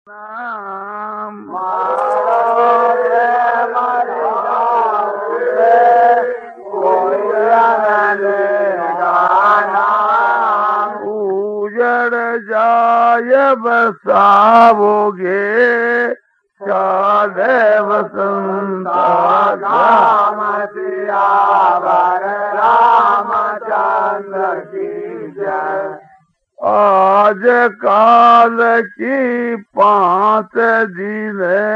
नाम उजड़ जाय बसावोगे चाले वसंता राम सियावर रामचंद्र की जय। आज काल की 5 दिन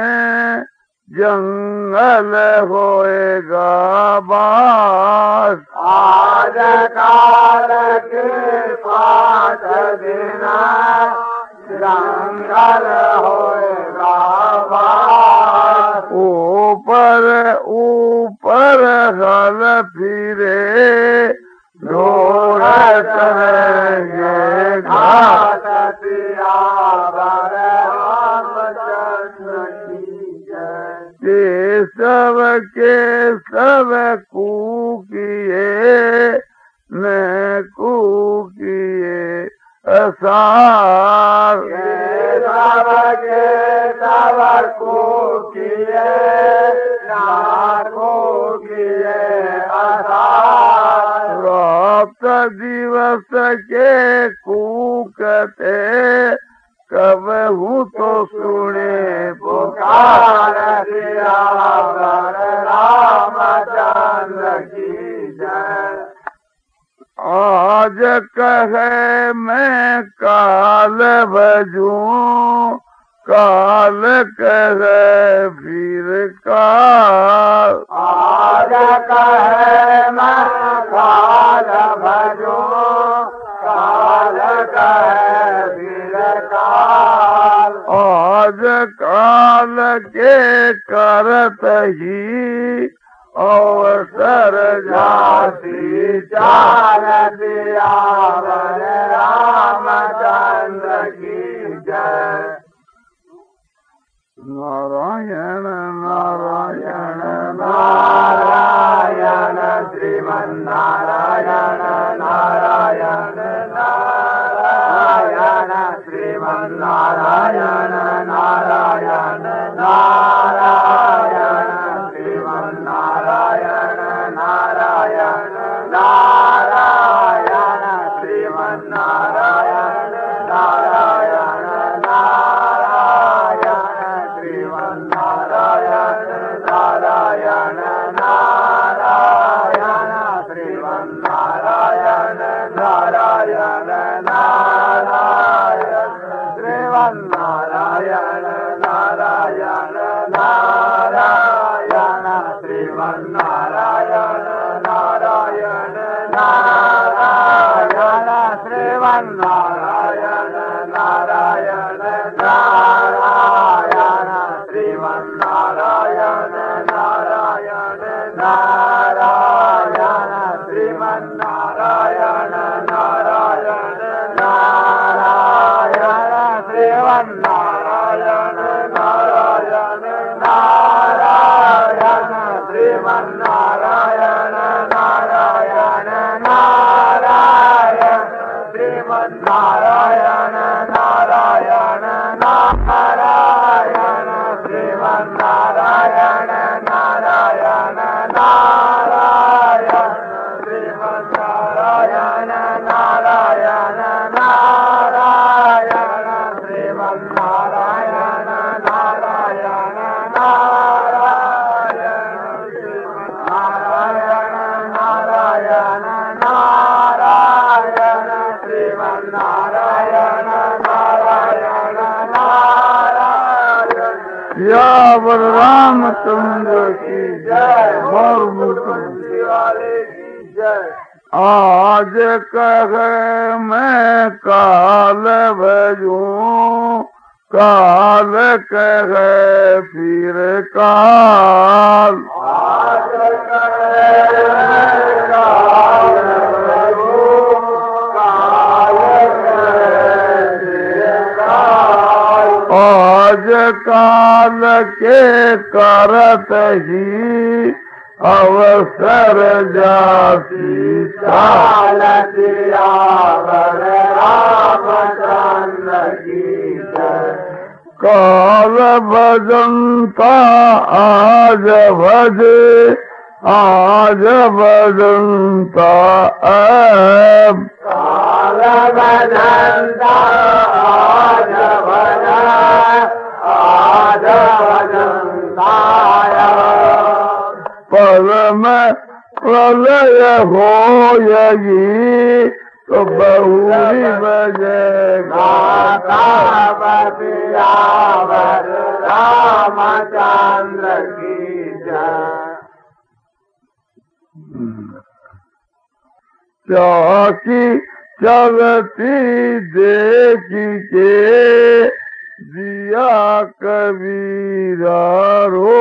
जंगल होएगा बास। आज काल के 5 दिन जंगल होएगा बास। ऊपर ऊपर हल फिरे ढोल करेंगे घाट सियावर रामचंद्र की जय। के सब कूकिए न कूकिए असार के सब कूकिए न कूकिए असार। रात दिवस के कूकते कब हूँ तो सुने पुकार सियावर रामचंद्र की जय। आज कहे मैं काल भजूं काल कहे फिर काल। आज कहे मैं काल भजूं काल कहे फिर काल। आज काल के करत ही अवसर जाती चाल सियावर रामचंद्र की जय। नारायण नारायण नारायण श्रीमन्नारायण नारायण नारायण श्रीमन्नारायण नारायण नारायण श्रीमन्नारायण नारायण नारायण श्रीमन्नारायण नारायण नारायण श्रीमन्नारायण नारायण नारायण श्रीमन्नारायण नारायण नारायण श्रीमन्नारायण नारायण नारायण श्रीमन्नारायण नारायण नारायण श्रीमन्नारायण नारायण नारायण श्रीमन्नारायण नारायण नारायण श्रीमन्नारायण नारायण नारायण श्रीमन्नारायण नारायण नारायण श्रीमन्नारायण नारायण नारायण श्रीमन्नारायण नारायण नारायण श्रीमन्नारायण नारायण नारायण श्रीमन्नारायण नारायण नारायण श्रीमन्नारायण नारायण नारायण नारायण श्रीमन्नारायण नारायण नारायण। या रामचंद्र की जय। और मुख्यमंत्री वाले की जय। आज कहे मैं काल भजूं काल कहे फिर काल। आज कहे मैं काल भजूं काल कहे फिर काल। आज काल के करत ही अवसर जाती चाल सियावर रामचंद्र की जय। काल भजनता आज भजे, आज भजनता काल भजनता आज भजा, आज भजनता परम प्रलय होयगी तो बहुरी बजेगा बतियावर रामचंद्र की जय। चाकी चलती देखी के दिया कबीरा रो,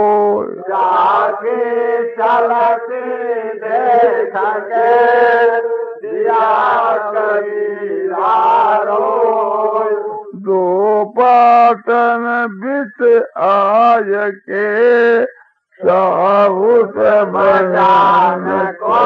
चाकी चलती देख के दिया कबीरा रो। दो पाटन बित आय के साहुत बजान को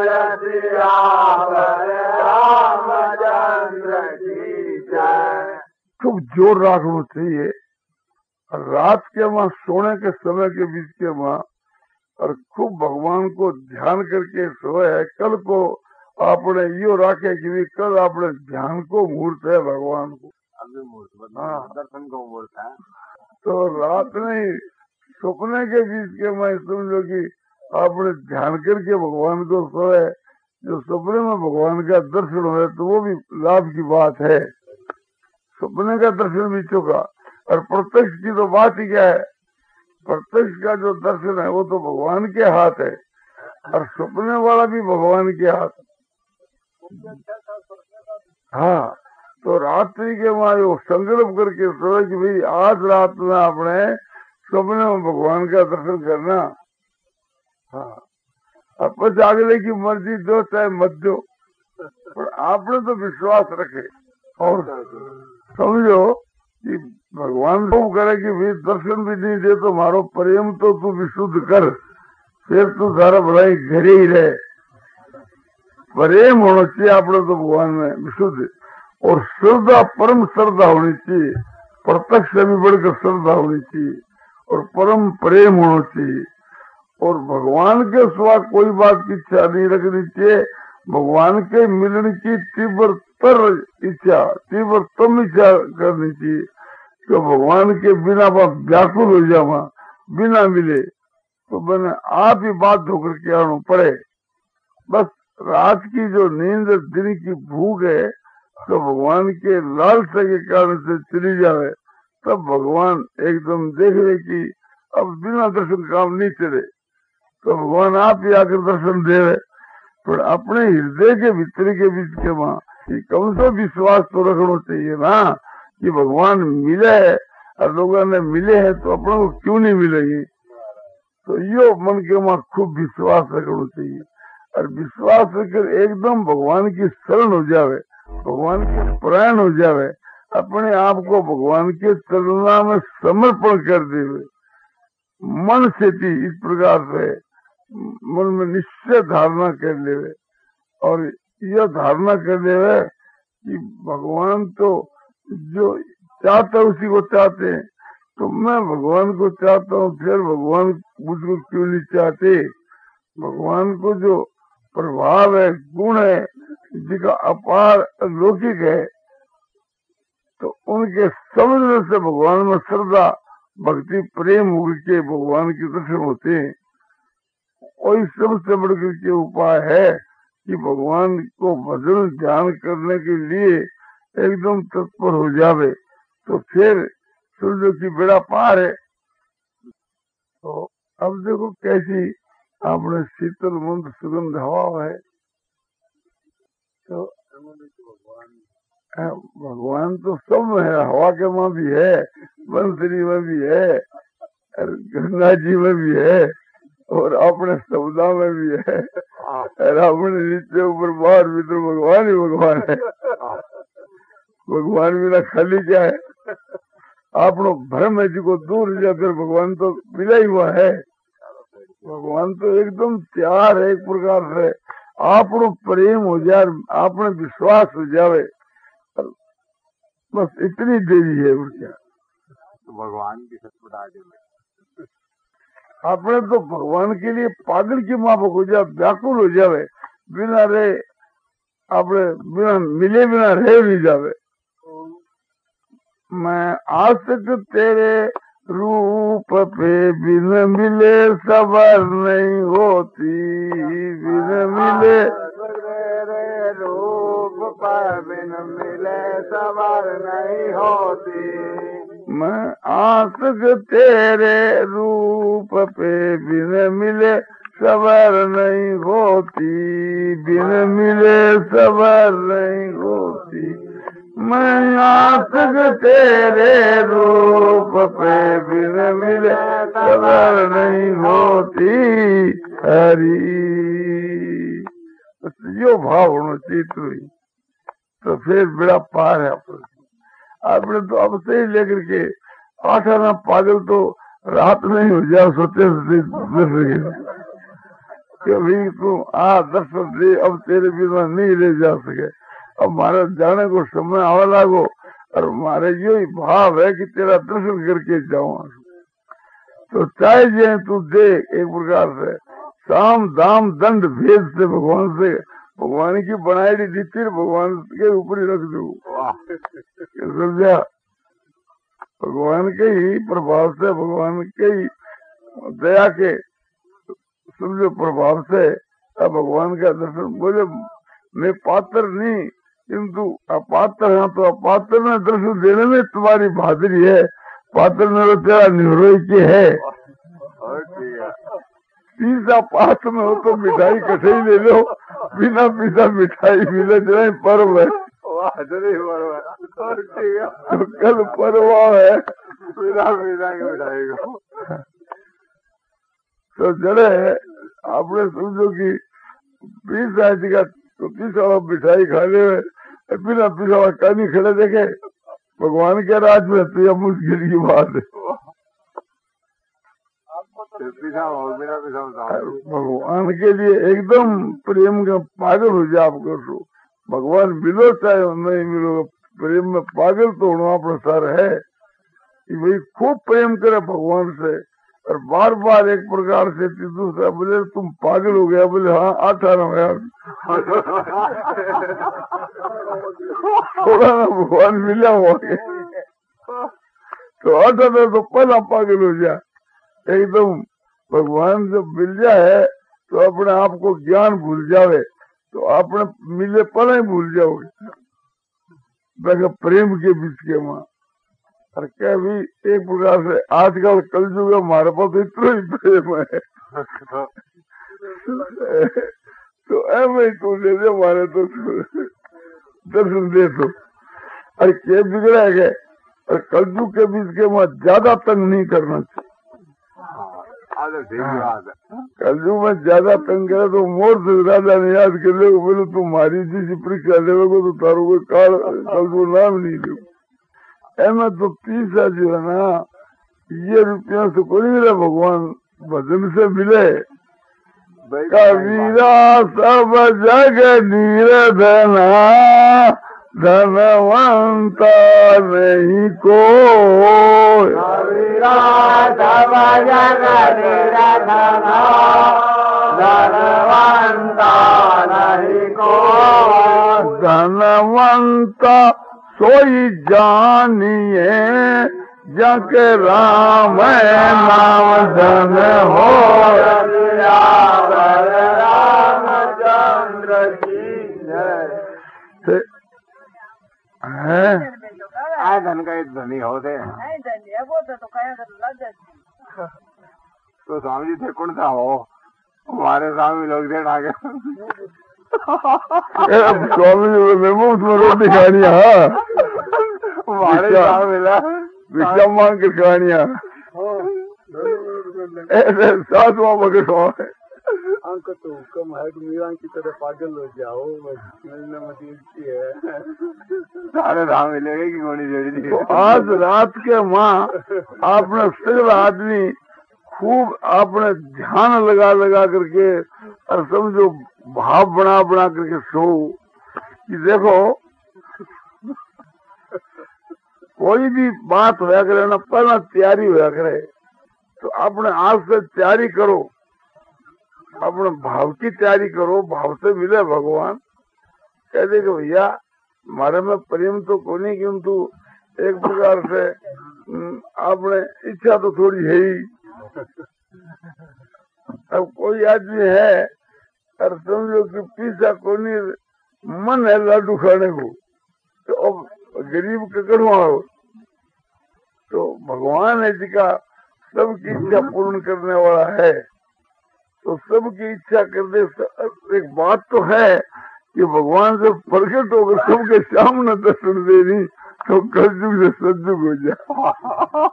रामचंद्र की जय। खूब जोर रखना चाहिए। रात के वहाँ सोने के समय के बीच के वहाँ और खूब भगवान को ध्यान करके सोए है। कल को आपने यो रखे कि भी कल आपने ध्यान को मुहूर्त है भगवान को, दर्शन को मुहूर्त है। तो रात नहीं सपने के बीच के मैं समझो कि आपने ध्यान करके भगवान को सोए, जो सपने में भगवान का दर्शन हो तो वो भी लाभ की बात है। सपने का दर्शन भी चुका और प्रत्यक्ष की तो बात ही क्या है। प्रत्यक्ष का जो दर्शन है वो तो भगवान के हाथ है और सपने वाला भी भगवान के हाथ। हाँ, तो रात्रि के वहाँ वो संकल्प करके सोए कि भाई आज रात में आपने सपने में भगवान का दर्शन करना। हाँ, अब बस अगले की मर्जी दो चाहे मत दो, पर आपने तो विश्वास रखे और समझो कि भगवान को करे कि भाई दर्शन भी नहीं दे तो मारो प्रेम तो तू विशुद्ध कर, फिर तू सारा भलाई घरे ही रहे। प्रेम होना चाहिए आपने तो भगवान में विशुद्ध, और श्रद्धा परम श्रद्धा होनी चाहिए, प्रत्यक्ष से भी बढ़कर श्रद्धा होनी चाहिए और परम प्रेम होना चाहिए। और भगवान के सिवा कोई बात की इच्छा नहीं रखनी चाहिए। भगवान के मिलने की तीव्रतर इच्छा, तीव्रतम इच्छा करनी चाहिए। तो भगवान के बिना आप व्याकुल हो जावा, बिना मिले तो मैंने आप ही बात होकर के आना पड़े। बस रात की जो नींद दिन की भूख है तो भगवान के लालसा के कारण से चली जावे, तब भगवान एकदम देख रहे कि अब बिना दर्शन काम नहीं चले, तो भगवान आप ही आकर दर्शन दे रहे। पर अपने हृदय के भीतर के बीच के वहाँ कम से विश्वास तो रखना चाहिए ना कि भगवान मिले है और लोगों ने मिले हैं तो अपने को क्यों नहीं मिलेगी। तो यो मन के वहाँ खूब विश्वास रखना चाहिए और विश्वास रखकर एकदम भगवान की शरण हो जावे, भगवान के प्राण हो जावे, अपने आप को भगवान के चरणों में समर्पण कर देवे मन से भी। इस प्रकार से मन में निश्चय धारणा कर लेवे और यह धारणा कर लेवे कि भगवान तो जो चाहता उसी को चाहते हैं, तो मैं भगवान को चाहता हूँ, फिर भगवान मुझको क्यों नहीं चाहते। भगवान को जो प्रभाव है, गुण है, जिसका अपार लौकिक है, तो उनके समझने से भगवान में श्रद्धा भक्ति प्रेम के भगवान के दर्शन होते हैं। और सबसे बढ़कर के उपाय है कि भगवान को भजन ध्यान करने के लिए एकदम तत्पर हो जावे, तो फिर समझो कि बेड़ा पार है। तो अब देखो कैसी आपने शीतल मंद सुगंध हवा है। तो भगवान तो सब में है, हवा के माँ भी है, बंसरी में भी है, गंगा जी में भी है और अपने समुदा में भी है और अपने नीचे ऊपर बाहर भीतर भगवान ही भगवान है। भगवान बिना खाली क्या है। आपनो भ्रम है जिसको दूर जाकर भगवान तो मिला ही हुआ है। भगवान तो एकदम तैयार है, एक प्रकार से आपनो प्रेम हो जाए, आपने विश्वास हो जावे, बस इतनी देरी है। और क्या तो भगवान की सतपटा के आपने तो भगवान के लिए पागल की माफक हो जाए, व्याकुल हो जावे, बिना रहे आपने बिना मिले बिना रह नहीं जावे। मैं आशिक तेरे रूप पे बिन मिले सबर नहीं होती, बिन मिले रूप पर बिन मिले सबर नहीं होती। मैं आशिक तेरे रूप पे बिन मिले सबर नहीं होती, बिन मिले सबर नहीं होती। मैं आशिक तेरे रूप पे बिन मिले सबर नहीं होती। हरी यो भाव होना चाहिए, तो फिर बड़ा पार है। आपने तो अब से ही लेकर के 8 आना पागल तो रात नहीं हो जाए सोते कभी तू दर्शन दे, अब तेरे बिना नहीं ले जा सके, अब हमारा जाने को समय आवा लागो, और हमारे यही भाव है कि तेरा दर्शन करके जाऊं। तो चाहे जे तू दे एक प्रकार से साम दाम दंड भेद से भगवान से, भगवान की बनाई रीति भगवान के ऊपर ही रख दू। समझा? भगवान के ही प्रभाव से, भगवान के ही दया के समझो प्रभाव से भगवान का दर्शन। बोले मैं पात्र नहीं, किंतु अपात्र है, तो अपात्र में दर्शन देने में तुम्हारी बहादुरी है, पात्र में तो तेरा निरोई के है। तीसरा पात्र में हो तो मिठाई कठई ले लो, बिना पीसा मिठाई मिले जरा पर्व है। तो कल पर्व है, बिना पीसा की मिठाई को तो जड़े आपने समझो कि 20 का तो 30 वाला मिठाई खा ले, बिना पीसा वाला कहीं खड़े देखे भगवान के राज में, तो यह मुश्किल की बात है। भगवान के लिए एकदम प्रेम का पागल हो जाए आप कर, भगवान मिलो चाहे नहीं मिलो, प्रेम में पागल तो होना प्रसार है कि भाई खूब प्रेम करे भगवान से, और बार बार एक प्रकार से दूसरा बोले तुम पागल हो गया, बोले हाँ 8 आना यार थोड़ा ना भगवान मिला हुआ तो 8 आना तो पहला पागल हो जाए एकदम। भगवान जब मिल जाए तो अपने आप को ज्ञान भूल जावे, तो आपने मिले पहले ही भूल जाओगे प्रेम के बीच के वहां। और क्या भी एक प्रकार से आजकल कलयुग हमारे पास इतना ही प्रेम है तो ऐसे ही तू ले दे हमारे तो दर्शन दे तो। और क्या बिगड़ा है, और कलयुग के बीच के वहां ज्यादा तंग नहीं करना चाहिए। कलयुग में ज्यादा तंग करे तो मोर से राजा ने याद कर ले, बोले तुम्हारी जैसी परीक्षा लेवे तो तारो कोई काल कलयुग नाम नहीं दे। एम तो 30 जो है ना, ये रुपया से कोई मिले, भगवान भजन से मिले। कबीरा सब जग नीरधना, धनवंता नहीं को। कबीरा सब जग नीरधना, धनवंता नहीं को। धनवंता सोई जानिए जग राम नाम धन हो। रामचंद्र की है धन का धनी होते तो स्वामी जी थे कौन सा हो, हमारे स्वामी लोग थे आगे स्वामी जी में मुफ्त में रोटी खानी है, हमारे भिक्षा मांग कर खानिया ऐसे 7वां बगट है। अंक तो कम है कि मीरा की तरह पागल हो जाओ, सारे धाम मिलेगा कि गोली जोड़ी थी। तो आज रात के माँ आपने सगला आदमी खूब आपने ध्यान लगा लगा करके और समझो भाव बना बना करके सो कि देखो कोई भी बात होया करे ना पहला तैयारी होया करे। तो अपने आज से तैयारी करो, अपने भाव की तैयारी करो, भाव से मिले भगवान। कहते कि भैया मारे में प्रेम तो को नहीं, किंतु एक प्रकार से आपने इच्छा तो थोड़ी है ही। अब कोई आदमी है और समझो कि पीछा को नहीं मन है लाडू खाने को, तो अब गरीब ककड़वा हो, तो भगवान है जिसका सबकी इच्छा पूर्ण करने वाला है। तो सबकी इच्छा करने एक बात तो है कि भगवान से प्रकट होकर सबके सामने दर्शन दे नहीं तो कलयुग से सज्जुग हो जाए।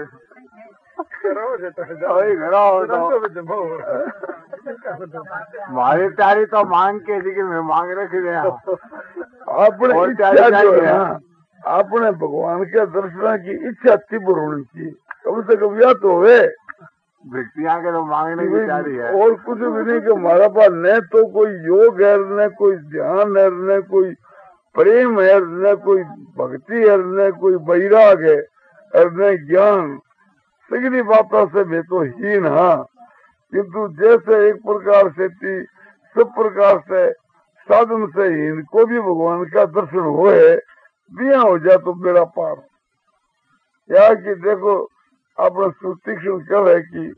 मारी तैयारी तो मांग के जी मैं मांग रखी दे अपने इच्छा जो है ना, अपने भगवान के दर्शन की इच्छा तीव्र होनी चाहिए। कम से कम या तो है व्यक्तियां के तो मांगने की तैयारी है, और कुछ भी नहीं कि हमारा पास न तो कोई योग है, न कोई ध्यान है, न कोई प्रेम है, न कोई भक्ति है, न कोई वैराग है और न ज्ञान। सगली बातों से मैं तो हीन हाँ, किंतु जैसे एक प्रकार से सब प्रकार से साधन से हीन को भी भगवान का दर्शन होए बिया हो जाए तो बेड़ा पार। या कि देखो अपना सुतीक्षण कर है कि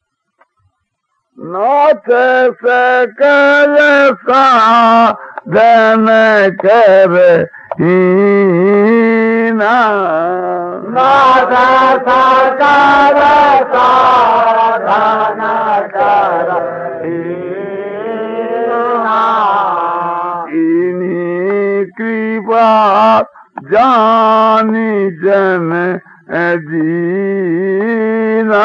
नाथ सकल साधन कर हीना, नाथ सकल साधन कर हीना, इन्हीं कृपा जानी जन जीना,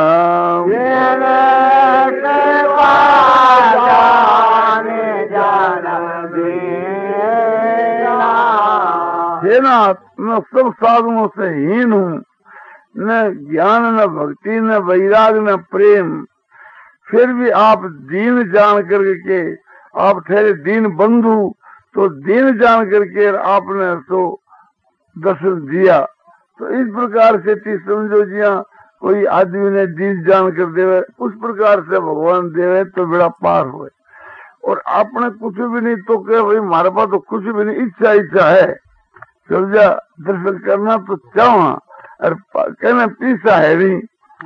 हे नाथ मैं सब साधनों से हीन हूँ, न ज्ञान न भक्ति न वैराग न प्रेम, फिर भी आप दीन जान करके आप ठहरे दीन बंधु, तो दीन जान करके आपने तो दर्शन दिया। तो इस प्रकार से समझो जिया कोई आदमी ने दीन जान कर देवे, उस प्रकार से भगवान देवे तो बेड़ा पार हुए। और आपने कुछ भी नहीं तो कहे भाई हमारे पास तो कुछ भी नहीं, इच्छा है समझा, दर्शन करना तो चाहो और कहना पीछा है नहीं।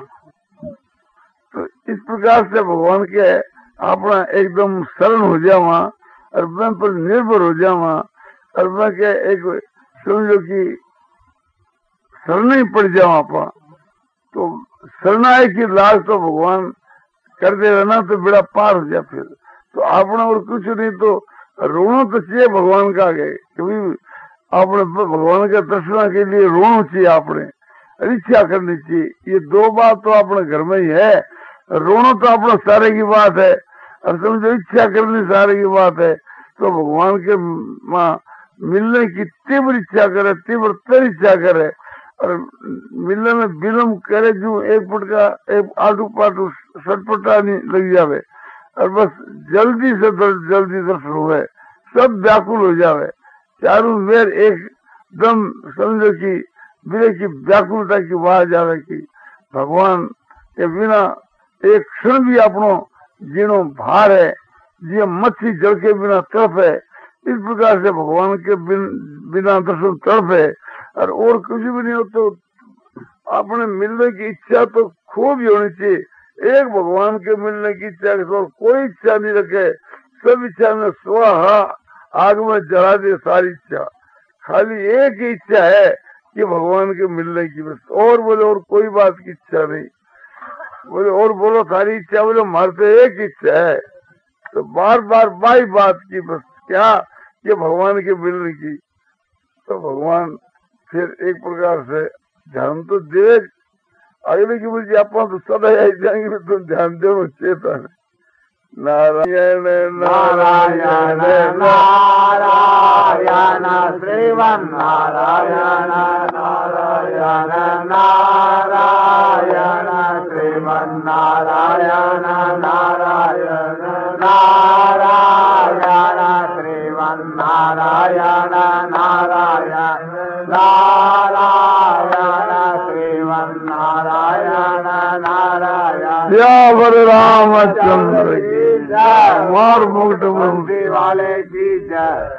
तो इस प्रकार से भगवान के अपना एकदम शरण हो जावा और मैं पर निर्भर हो जावा और मैं के एक समझो कि शरण ही पड़ जावा अपा। तो शरणाई की लाज तो भगवान कर दे रहना तो बेड़ा पार हो जाए। फिर तो आपने और कुछ नहीं तो रोना तो चाहिए भगवान का आगे, क्योंकि आपने भगवान के दर्शन के लिए रोना चाहिए, आपने इच्छा करनी चाहिए। ये दो बात तो अपने घर में ही है, रोना तो अपना सारे की बात है और समझो इच्छा करनी सारे की बात है। तो भगवान के माँ मिलने की तीव्र इच्छा करे, तीव्र तर इच्छा करे और मिलने में विलम्ब करे, जो एक फुट का एक आटू पाटू सटपटा नहीं लग जावे और बस जल्दी से जल्दी दर्शन हुए, सब व्याकुल हो जावे, चारों वेर एकदम समझो कि विरह की व्याकुलता की आवाज आवे कि भगवान के बिना एक क्षण भी अपनो जीनो भार है, जी मच्छी जल के बिना तड़प है, इस प्रकार से भगवान के बिना दर्शन तड़प है और कुछ भी नहीं हो। तो अपने मिलने की इच्छा तो खूब ही होनी चाहिए। एक भगवान के मिलने की इच्छा के तो कोई इच्छा नहीं रखे, सब इच्छा में स्वाहा आग में जला दे सारी इच्छा, खाली एक ही इच्छा है कि भगवान के मिलने की, बस और बोले और कोई बात की इच्छा नहीं। बोले और बोलो सारी इच्छा, बोले मारते एक इच्छा है, तो बार बार बाई बात की बस क्या कि भगवान के मिलने की। तो भगवान फिर एक प्रकार से ध्यान तो दे, अगले की बोलिए आप तो सदा आई जाएंगे, तुम ध्यान दो चेता है। नारायण नारायण नारायण श्रीमन नारायण नारायण नारायण श्रीमन नारायण नारायण नारायण श्रीमन नारायण नारायण नारायण नारायण नारायण। सियावर रामचंद्र की जय। मार मुकुट वाले की जय।